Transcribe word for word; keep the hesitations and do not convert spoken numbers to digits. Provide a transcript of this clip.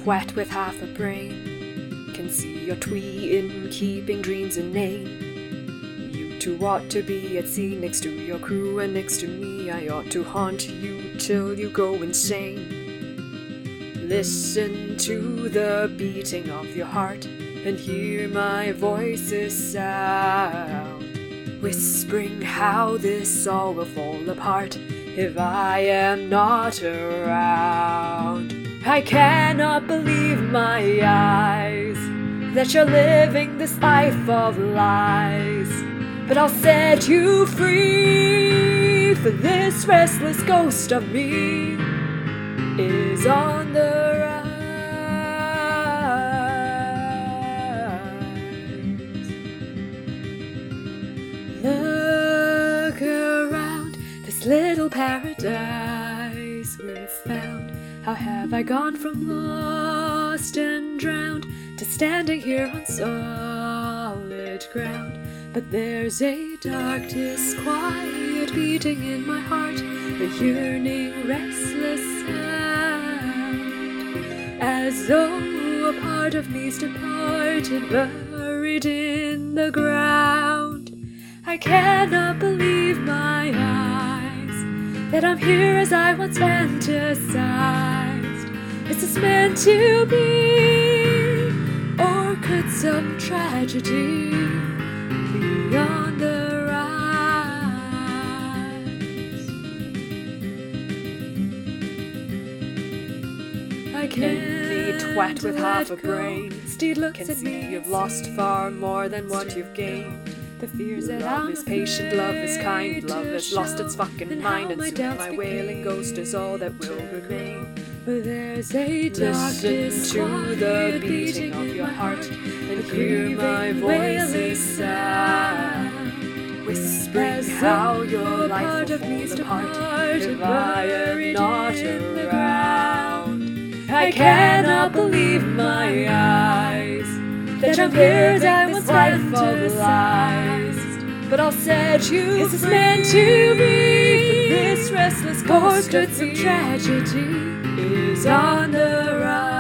twat with half a brain can see your twee in keeping dreams inane. You two ought to be at sea next to your crew, and next to me I ought to haunt you till you go insane. Listen to the beating of your heart and hear my voices sound, whispering how this all will fall apart if I am not around. I cannot believe my eyes that you're living this life of lies, but I'll set you free, for this restless ghost of me is on the rise. Look around this little paradise we've found. How have I gone from lost and drowned to standing here on solid ground? But there's a dark, disquiet beating in my heart, a yearning, restless sound, as though a part of me's departed, buried in the ground. I cannot believe my eyes that I'm here as I once fantasized. Is this meant to be, or could some tragedy be on the rise? I can't twat with half a let brain go. Steed looks can at see me. you've lost far more than what you've gained. The fears that Love I'm is patient, love is kind, afraid love to has lost its show, fucking and mind, how and my soon doubts my begin wailing ghost is all that will to remain. But there's a dark, Listen to the beating of your heart and hear my voices sound, whispering how your life will fall apart if I am not around. I cannot believe my eyes that I'm here as I once fantasized, but I'll set you free. Is this meant to be? For this restless ghost Or of could some me tragedy is on the rise.